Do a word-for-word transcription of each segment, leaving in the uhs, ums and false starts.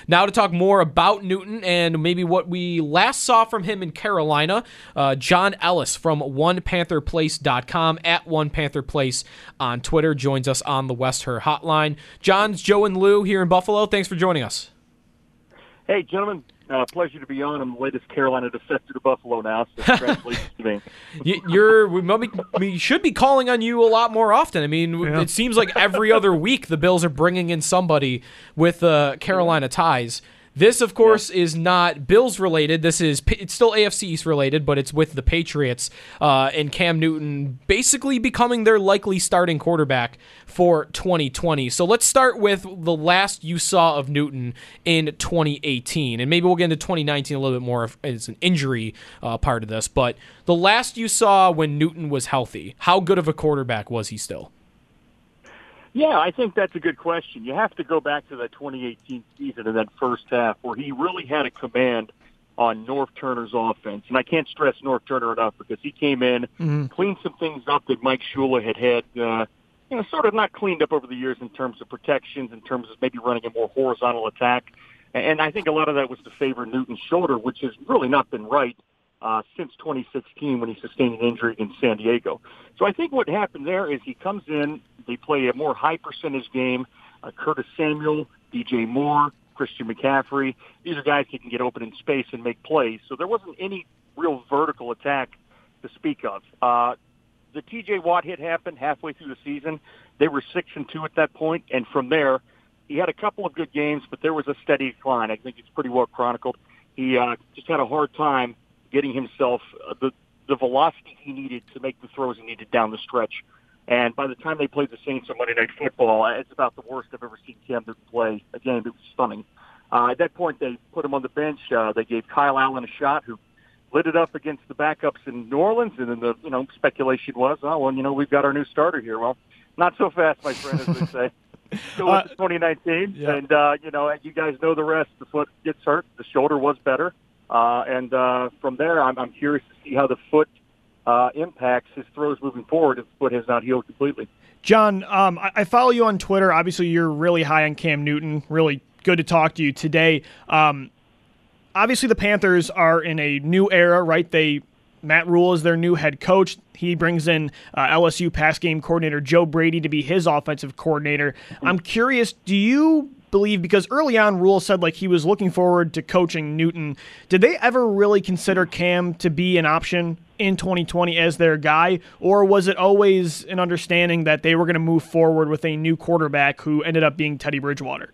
Now to talk more about Newton and maybe what we last saw from him in Carolina, uh, John Ellis from one panther place dot com, at one panther place on Twitter, joins us on the West Her Hotline. John's Joe and Lou here in Buffalo. Thanks for joining us. Hey, gentlemen. Uh, pleasure to be on. I'm the latest Carolina defector to Buffalo now, so congratulations to me. You're, we, maybe, we should be calling on you a lot more often. I mean, yeah. It seems like every other week the Bills are bringing in somebody with uh, Carolina ties. This, of course, yeah. is not Bills related. This is it's still A F C East related, but it's with the Patriots uh, and Cam Newton basically becoming their likely starting quarterback for twenty twenty. So let's start with the last you saw of Newton in twenty eighteen, and maybe we'll get into twenty nineteen a little bit more as an injury uh, part of this. But the last you saw when Newton was healthy, how good of a quarterback was he still? Yeah, I think that's a good question. You have to go back to that twenty eighteen season and that first half where he really had a command on North Turner's offense. And I can't stress North Turner enough because he came in, mm-hmm. cleaned some things up that Mike Shula had had, uh, you know, sort of not cleaned up over the years in terms of protections, in terms of maybe running a more horizontal attack. And I think a lot of that was to favor Newton's shoulder, which has really not been right Uh, since twenty sixteen when he sustained an injury in San Diego. So I think what happened there is he comes in, they play a more high percentage game. Uh, Curtis Samuel, D J Moore, Christian McCaffrey, these are guys that can get open in space and make plays. So there wasn't any real vertical attack to speak of. Uh, the T J Watt hit happened halfway through the season. They were six and two at that point, and from there, he had a couple of good games, but there was a steady decline. I think it's pretty well chronicled. He uh, just had a hard time getting himself uh, the the velocity he needed to make the throws he needed down the stretch. And by the time they played the Saints on Monday Night Football, it's about the worst I've ever seen Cam Newton play. Again, it was stunning. Uh, at that point, they put him on the bench. Uh, they gave Kyle Allen a shot, who lit it up against the backups in New Orleans. And then the you know speculation was, oh, well, you know, we've got our new starter here. Well, not so fast, my friend, as they say. Still uh, with twenty nineteen, yeah. and, uh, you know, you guys know the rest. The foot gets hurt. The shoulder was better. Uh, and uh, from there, I'm, I'm curious to see how the foot uh, impacts his throws moving forward if the foot has not healed completely. John, um, I, I follow you on Twitter. Obviously, you're really high on Cam Newton. Really good to talk to you today. Um, obviously, the Panthers are in a new era, right? They Matt Rule is their new head coach. He brings in uh, L S U pass game coordinator Joe Brady to be his offensive coordinator. Mm-hmm. I'm curious, do you believe, because early on Rule said like he was looking forward to coaching Newton, did they ever really consider Cam to be an option in twenty twenty as their guy, or was it always an understanding that they were going to move forward with a new quarterback who ended up being Teddy Bridgewater?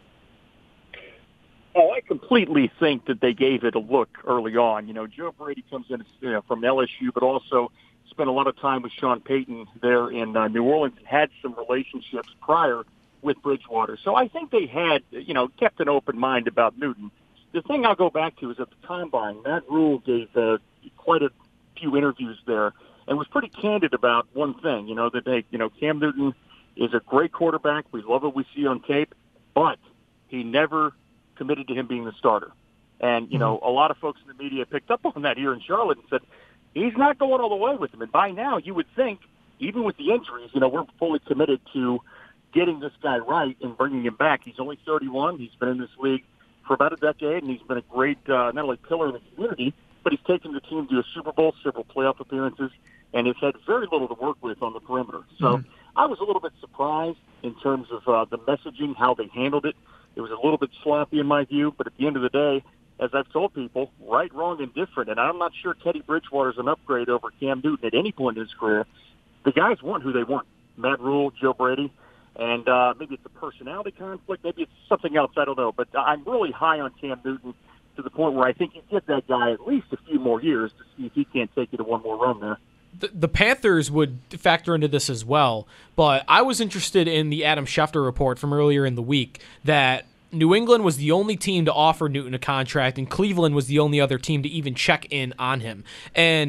Oh, I completely think that they gave it a look early on. You know, Joe Brady comes in you know, from L S U, but also spent a lot of time with Sean Payton there in uh, New Orleans and had some relationships prior with Bridgewater. So I think they had, you know, kept an open mind about Newton. The thing I'll go back to is at the Combine, Matt Rule gave uh, quite a few interviews there and was pretty candid about one thing, you know, that, hey, you know, Cam Newton is a great quarterback. We love what we see on tape, but he never committed to him being the starter. And, you know, a lot of folks in the media picked up on that here in Charlotte and said, he's not going all the way with him. And by now, you would think, even with the injuries, you know, we're fully committed to getting this guy right and bringing him back. He's only thirty-one. He's been in this league for about a decade, and he's been a great, uh, not only pillar in the community, but he's taken the team to a Super Bowl, several playoff appearances, and has had very little to work with on the perimeter. So mm-hmm. I was a little bit surprised in terms of uh, the messaging, how they handled it. It was a little bit sloppy in my view, but at the end of the day, as I've told people, right, wrong, and different, and I'm not sure Teddy Bridgewater's an upgrade over Cam Newton at any point in his career. The guys want who they want, Matt Rule, Joe Brady. And uh, maybe it's a personality conflict. Maybe it's something else. I don't know. But I'm really high on Cam Newton to the point where I think you get that guy at least a few more years to see if he can't take it to one more run there. The, the Panthers would factor into this as well. But I was interested in the Adam Schefter report from earlier in the week that New England was the only team to offer Newton a contract, and Cleveland was the only other team to even check in on him. And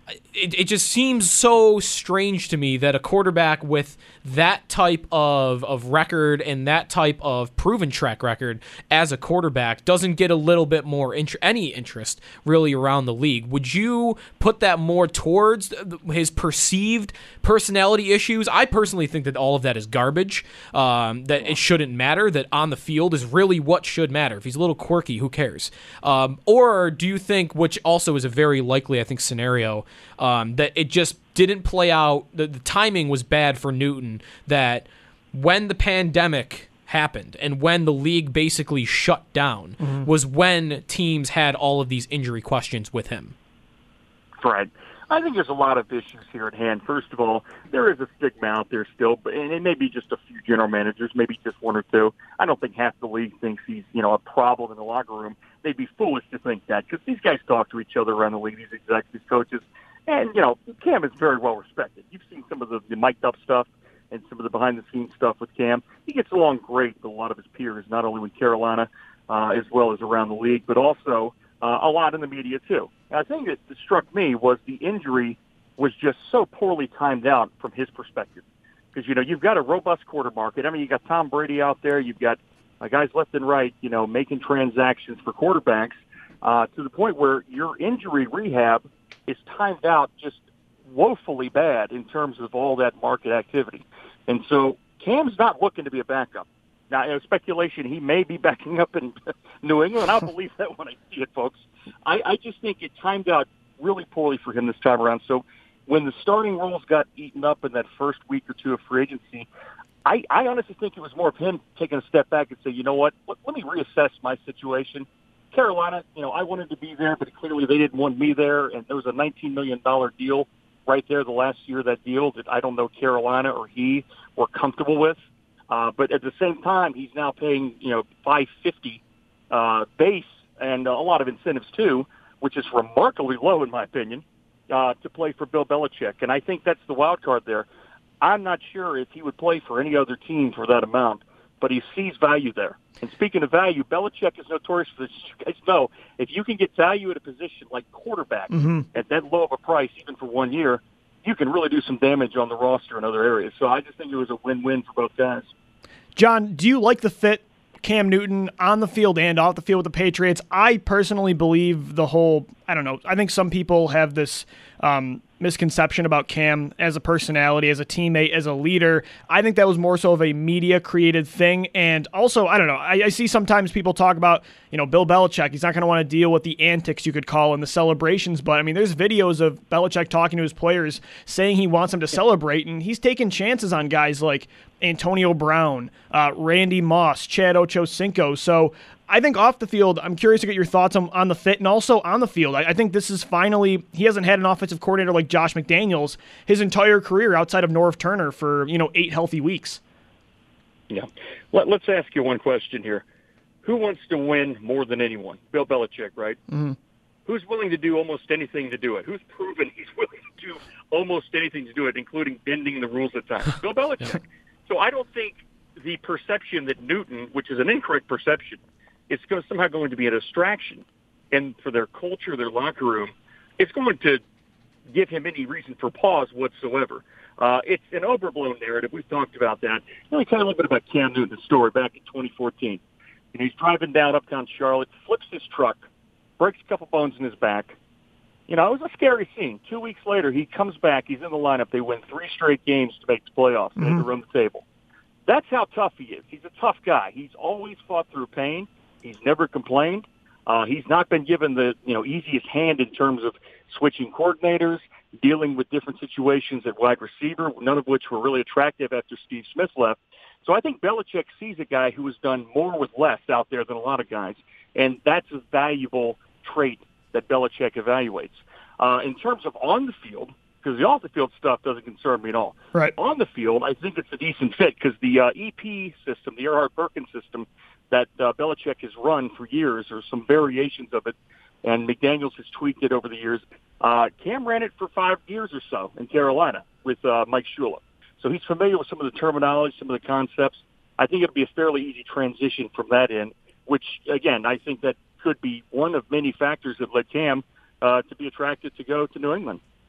it, it just seems so strange to me that a quarterback with that type of, of record and that type of proven track record as a quarterback doesn't get a little bit more int- any interest really around the league. Would you put that more towards his perceived personality issues? I personally think that all of that is garbage, um, that it shouldn't matter, that on the field is really what should matter. If he's a little quirky, who cares? Um, or do you think, which also is a very likely, I think, scenario, um, that it just didn't play out, the, the timing was bad for Newton, that when the pandemic happened and when the league basically shut down mm-hmm. was when teams had all of these injury questions with him? Right. I think there's a lot of issues here at hand. First of all, there is a stigma out there still, but and it may be just a few general managers, maybe just one or two. I don't think half the league thinks he's, you know, a problem in the locker room. They'd be foolish to think that because these guys talk to each other around the league, these execs, these coaches. And, you know, Cam is very well respected. You've seen some of the, the mic'd up stuff and some of the behind-the-scenes stuff with Cam. He gets along great with a lot of his peers, not only with Carolina uh, as well as around the league, but also uh, a lot in the media too. And I think that struck me was the injury was just so poorly timed out from his perspective. Because, you know, you've got a robust quarter market. I mean, you've got Tom Brady out there. You've got uh, guys left and right, you know, making transactions for quarterbacks uh, to the point where your injury rehab is timed out just woefully bad in terms of all that market activity. And so Cam's not looking to be a backup. Now, you know, speculation, he may be backing up in New England. I'll believe that when I see it, folks. I, I just think it timed out really poorly for him this time around. So when the starting roles got eaten up in that first week or two of free agency, I, I honestly think it was more of him taking a step back and say, you know what, let, let me reassess my situation. Carolina, you know, I wanted to be there, but clearly they didn't want me there, and there was a nineteen million dollars deal right there the last year of that deal that I don't know Carolina or he were comfortable with. Uh, but at the same time, he's now paying, you know, five fifty uh, base and uh, a lot of incentives too, which is remarkably low in my opinion, uh, to play for Bill Belichick. And I think that's the wild card there. I'm not sure if he would play for any other team for that amount, but he sees value there. And speaking of value, Belichick is notorious for this. You guys know, if you can get value at a position like quarterback mm-hmm. at that low of a price, even for one year, you can really do some damage on the roster in other areas. So I just think it was a win-win for both guys. John, do you like the fit Cam Newton on the field and off the field with the Patriots? I personally believe the whole, I don't know, I think some people have this um, misconception about Cam as a personality, as a teammate, as a leader. I think that was more so of a media-created thing. And also, I don't know, I, I see sometimes people talk about, you know, Bill Belichick. He's not going to want to deal with the antics, you could call, and the celebrations. But, I mean, there's videos of Belichick talking to his players saying he wants them to celebrate, and he's taking chances on guys like Antonio Brown, uh, Randy Moss, Chad Ochocinco. So I think off the field, I'm curious to get your thoughts on, on the fit, and also on the field. I, I think this is finally, he hasn't had an offensive coordinator like Josh McDaniels his entire career outside of Norv Turner for, you know, eight healthy weeks. Yeah. Let, let's ask you one question here. Who wants to win more than anyone? Bill Belichick, right? Mm-hmm. Who's willing to do almost anything to do it? Who's proven he's willing to do almost anything to do it, including bending the rules at times? Bill Belichick. Yeah. So I don't think the perception that Newton, which is an incorrect perception, it's going, somehow going to be a distraction. And for their culture, their locker room, it's going to give him any reason for pause whatsoever. Uh, it's an overblown narrative. We've talked about that. Let me tell you a little bit about Cam Newton's story back in twenty fourteen. You know, he's driving down uptown Charlotte, flips his truck, breaks a couple bones in his back. You know, it was a scary scene. Two weeks later, he comes back. He's in the lineup. They win three straight games to make the playoffs. Mm-hmm. They had to run the table. That's how tough he is. He's a tough guy. He's always fought through pain. He's never complained. Uh, he's not been given the, you know, easiest hand in terms of switching coordinators, dealing with different situations at wide receiver, none of which were really attractive after Steve Smith left. So I think Belichick sees a guy who has done more with less out there than a lot of guys, and that's a valuable trait that Belichick evaluates. Uh, in terms of on the field, because the off-the-field stuff doesn't concern me at all. Right. On the field, I think it's a decent fit because the uh, E P system, the Erhardt-Perkins system that uh, Belichick has run for years, or some variations of it, and McDaniels has tweaked it over the years. Uh, Cam ran it for five years or so in Carolina with uh, Mike Shula. So he's familiar with some of the terminology, some of the concepts. I think it'll be a fairly easy transition from that end, which, again, I think that could be one of many factors that led Cam uh, to be attracted to go to New England.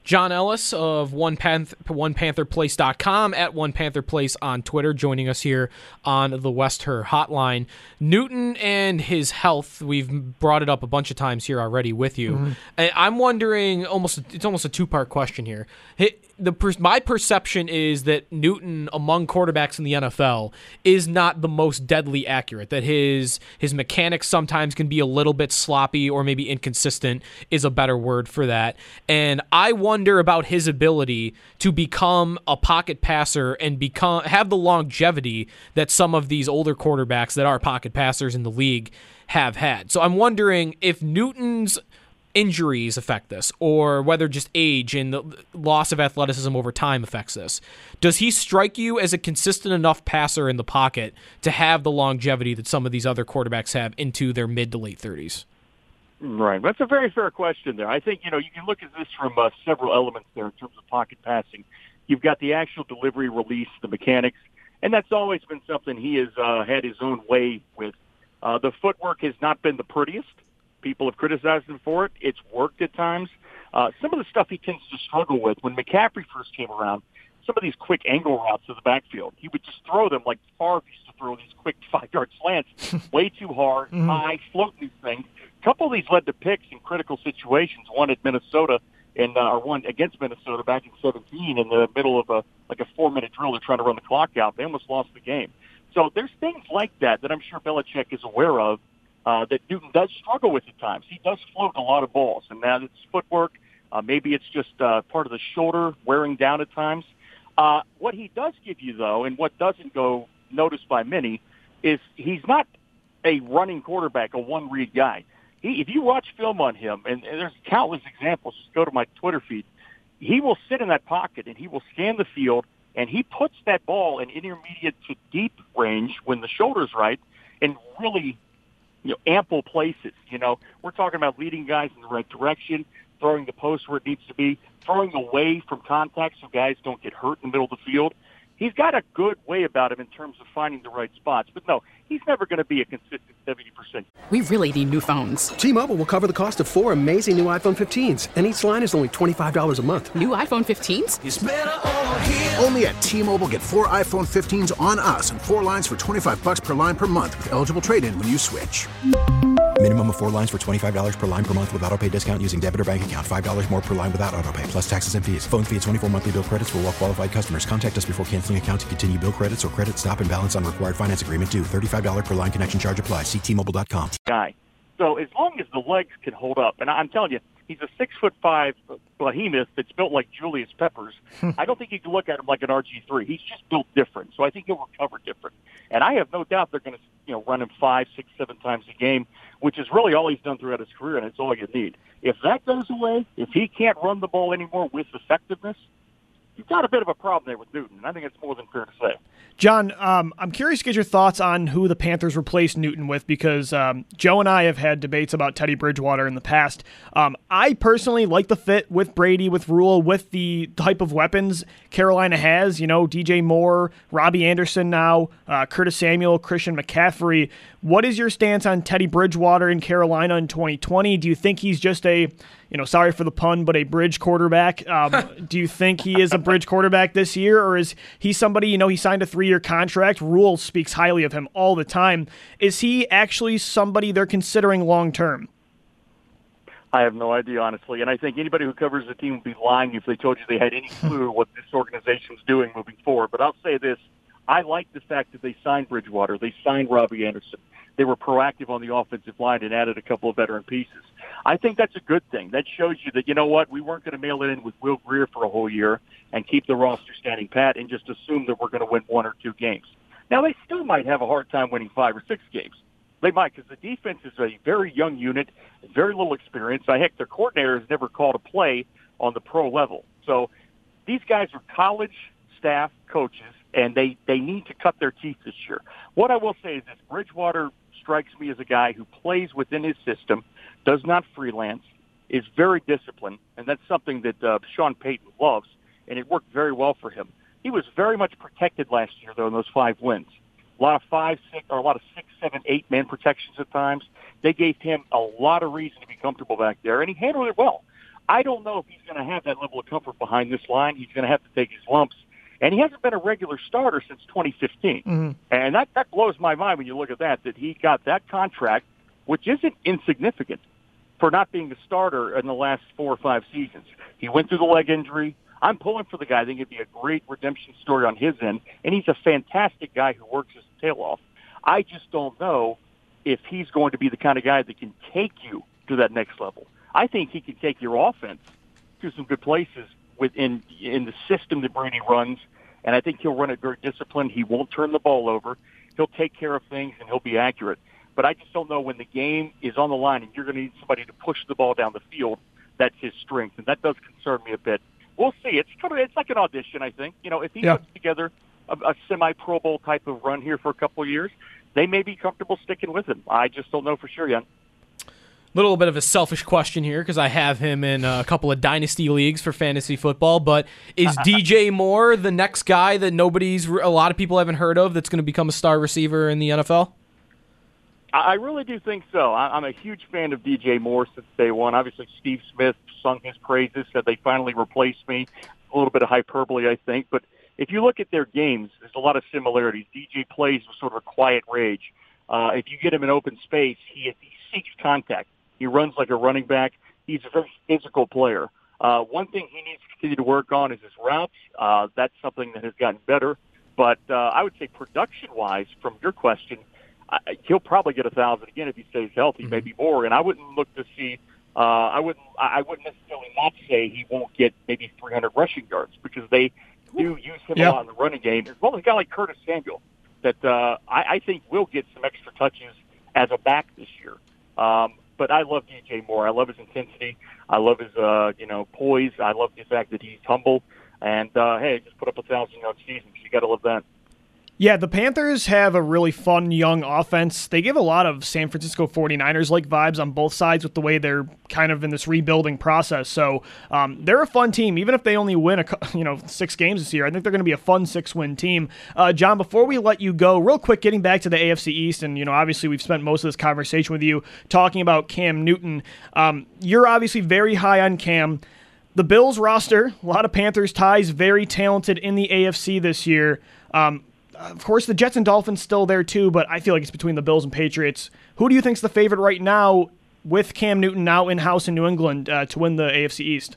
John Ellis of one panther place dot com, at one panther place on Twitter, joining us here on the West Her Hotline. Newton and his health, we've brought it up a bunch of times here already with you. Mm-hmm. I'm wondering, almost it's almost a two-part question here. The my perception is that Newton, among quarterbacks in the N F L, is not the most deadly accurate, that his his mechanics sometimes can be a little bit sloppy or maybe inconsistent is a better word for that. And I wonder about his ability to become a pocket passer and become have the longevity that some of these older quarterbacks that are pocket passers in the league have had. So I'm wondering if Newton's injuries affect this, or whether just age and the loss of athleticism over time affects this. Does he strike you as a consistent enough passer in the pocket to have the longevity that some of these other quarterbacks have into their mid to late thirties? Right. That's a very fair question there. I think, you know, you can look at this from uh, several elements there in terms of pocket passing. You've got the actual delivery, release, the mechanics, and that's always been something he has uh, had his own way with. Uh, the footwork has not been the prettiest. People have criticized him for it. It's worked at times. Uh, some of the stuff he tends to struggle with, when McCaffrey first came around, some of these quick angle routes to the backfield, he would just throw them like Favre used to throw these quick five-yard slants, way too hard, mm-hmm. high, floating these things. A couple of these led to picks in critical situations, one at Minnesota and uh, or one against Minnesota back in seventeen in the middle of a like a four-minute drill. They're trying to run the clock out. They almost lost the game. So there's things like that that I'm sure Belichick is aware of, Uh, that Newton does struggle with at times. He does float a lot of balls, and now it's footwork. Uh, maybe it's just uh, part of the shoulder wearing down at times. Uh, what he does give you, though, and what doesn't go noticed by many, is he's not a running quarterback, a one-read guy. He, if you watch film on him, and, and there's countless examples, just go to my Twitter feed, he will sit in that pocket, and he will scan the field, and he puts that ball in intermediate to deep range when the shoulder's right, and really – you know, ample places. You know, we're talking about leading guys in the right direction, throwing the post where it needs to be, throwing away from contact so guys don't get hurt in the middle of the field. He's got a good way about him in terms of finding the right spots. But no, he's never going to be a consistent seventy percent. We really need new phones. T-Mobile will cover the cost of four amazing new iPhone fifteens, and each line is only twenty-five dollars a month. New iPhone fifteens? It's better over here. Only at T-Mobile, get four iPhone fifteens on us and four lines for twenty-five dollars per line per month with eligible trade-in when you switch. Minimum of four lines for twenty-five dollars per line per month with autopay discount using debit or bank account. five dollars more per line without autopay, plus taxes and fees. Phone fee at twenty-four monthly bill credits for well-qualified customers. Contact us before canceling account to continue bill credits or credit stop and balance on required finance agreement due. thirty-five dollars per line connection charge applies. See T Mobile dot com. Guy. So as long as the legs can hold up, and I'm telling you, he's a six foot five behemoth that's built like Julius Peppers. I don't think you can look at him like an R G three. He's just built different. So I think he'll recover different. And I have no doubt they're going to, you know, run him five, six, seven times a game, which is really all he's done throughout his career, and it's all you need. If that goes away, if he can't run the ball anymore with effectiveness, you've got a bit of a problem there with Newton, and I think it's more than fair to say. John, um, I'm curious to get your thoughts on who the Panthers replaced Newton with, because um, Joe and I have had debates about Teddy Bridgewater in the past. Um, I personally like the fit with Brady, with Rule, with the type of weapons Carolina has. You know, D J Moore, Robbie Anderson now, uh, Curtis Samuel, Christian McCaffrey. What is your stance on Teddy Bridgewater in Carolina in twenty twenty? Do you think he's just a, you know, sorry for the pun, but a bridge quarterback? Um, do you think he is a bridge quarterback this year, or is he somebody, you know, he signed a three-year contract. Rule speaks highly of him all the time. Is he actually somebody they're considering long-term? I have no idea, honestly, and I think anybody who covers the team would be lying if they told you they had any clue what this organization's doing moving forward. But I'll say this. I like the fact that they signed Bridgewater. They signed Robbie Anderson. They were proactive on the offensive line and added a couple of veteran pieces. I think that's a good thing. That shows you that, you know what, we weren't going to mail it in with Will Grier for a whole year and keep the roster standing pat and just assume that we're going to win one or two games. Now, they still might have a hard time winning five or six games. They might, because the defense is a very young unit, very little experience. I heck, their coordinator has never called a play on the pro level. So these guys are college staff coaches, and they, they need to cut their teeth this year. What I will say is this: Bridgewater strikes me as a guy who plays within his system, does not freelance, is very disciplined, and that's something that uh, Sean Payton loves, and it worked very well for him. He was very much protected last year, though, in those five wins. A lot of five, six, or a lot of six, seven, eight man protections at times. They gave him a lot of reason to be comfortable back there, and he handled it well. I don't know if he's going to have that level of comfort behind this line. He's going to have to take his lumps. And he hasn't been a regular starter since twenty fifteen. Mm-hmm. And that, that blows my mind when you look at that, that he got that contract, which isn't insignificant, for not being a starter in the last four or five seasons. He went through the leg injury. I'm pulling for the guy. I think it'd be a great redemption story on his end. And he's a fantastic guy who works his tail off. I just don't know if he's going to be the kind of guy that can take you to that next level. I think he can take your offense to some good places within in the system that Brady runs, and I think he'll run it very disciplined. He won't turn the ball over. He'll take care of things, and he'll be accurate. But I just don't know when the game is on the line and you're going to need somebody to push the ball down the field, that's his strength, and that does concern me a bit. We'll see. It's kind of, it's like an audition, I think. You know, if he yeah. puts together a, a semi-Pro Bowl type of run here for a couple of years, they may be comfortable sticking with him. I just don't know for sure yet. Little bit of a selfish question here because I have him in a couple of dynasty leagues for fantasy football, but is D J Moore the next guy that nobody's, a lot of people haven't heard of, that's going to become a star receiver in the N F L? I really do think so. I'm a huge fan of D J Moore since day one. Obviously, Steve Smith sung his praises, said they finally replaced me. A little bit of hyperbole, I think. But if you look at their games, there's a lot of similarities. D J plays with sort of a quiet rage. Uh, if you get him in open space, he, he seeks contact. He runs like a running back. He's a very physical player. Uh, one thing he needs to continue to work on is his routes. Uh, that's something that has gotten better. But uh, I would say production-wise, from your question, I, he'll probably get a thousand again if he stays healthy, mm-hmm. maybe more. And I wouldn't look to see. Uh, I wouldn't. I wouldn't necessarily not say he won't get maybe three hundred rushing yards because they do use him yeah. a lot in the running game, as well as a guy like Curtis Samuel that uh, I, I think will get some extra touches as a back this year. Um, but I love D J Moore. I love his intensity. I love his uh, you know poise. I love the fact that he's humble. And uh, hey, just put up a thousand yard season. So you got to love that. Yeah, the Panthers have a really fun young offense. They give a lot of San Francisco forty-niners-like vibes on both sides with the way they're kind of in this rebuilding process. So um, they're a fun team, even if they only win a you know six games this year. I think they're going to be a fun six-win team. Uh, John, before we let you go, real quick, getting back to the A F C East, and you know obviously we've spent most of this conversation with you talking about Cam Newton. Um, you're obviously very high on Cam. The Bills roster, a lot of Panthers ties, very talented in the A F C this year. Um, Of course, the Jets and Dolphins still there too, but I feel like it's between the Bills and Patriots. Who do you think's the favorite right now with Cam Newton now in-house in New England uh, to win the A F C East?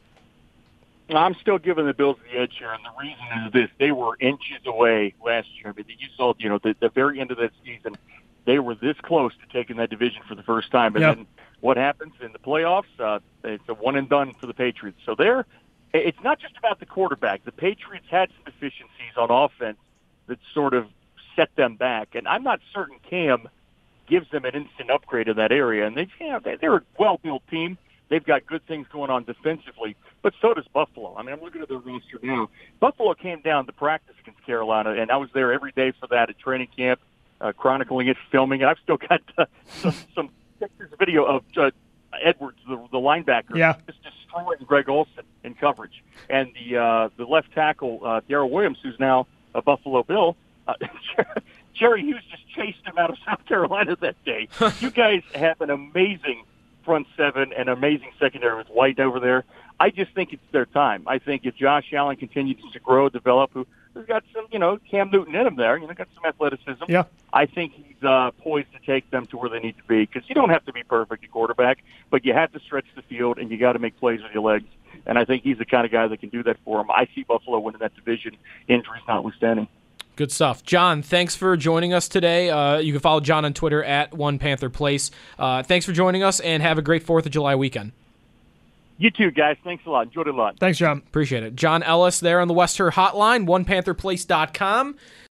I'm still giving the Bills the edge here, and the reason is this. They were inches away last year. I mean, you saw, you know, the, the very end of that season, they were this close to taking that division for the first time. And yep. then what happens in the playoffs? Uh, it's a one-and-done for the Patriots. So they're, it's not just about the quarterback. The Patriots had some deficiencies on offense that sort of set them back. And I'm not certain Cam gives them an instant upgrade in that area. And they, you know, they're a well-built team. They've got good things going on defensively, but so does Buffalo. I mean, I'm looking at their roster now. Buffalo came down to practice against Carolina, and I was there every day for that at training camp, uh, chronicling it, filming it. I've still got uh, some, some pictures, video of uh, Edwards, the, the linebacker, yeah. just destroying Greg Olsen in coverage. And the uh, the left tackle, uh, Darrell Williams, who's now a Buffalo Bill, uh, Jerry Hughes just chased him out of South Carolina that day. You guys have an amazing front seven and amazing secondary with White over there. I just think it's their time. I think if Josh Allen continues to grow, develop, who, who's got some, you know, Cam Newton in him there, you know, got some athleticism. Yeah. I think he's uh, poised to take them to where they need to be because you don't have to be perfect at quarterback, but you have to stretch the field and you got to make plays with your legs. And I think he's the kind of guy that can do that for him. I see Buffalo winning that division, injuries notwithstanding. Good stuff. John, thanks for joining us today. Uh, you can follow John on Twitter at One Panther Place. Uh, thanks for joining us, and have a great fourth of July weekend. You too, guys. Thanks a lot. Enjoyed it a lot. Thanks, John. Appreciate it. John Ellis there on the West Her Hotline, one panther place dot com.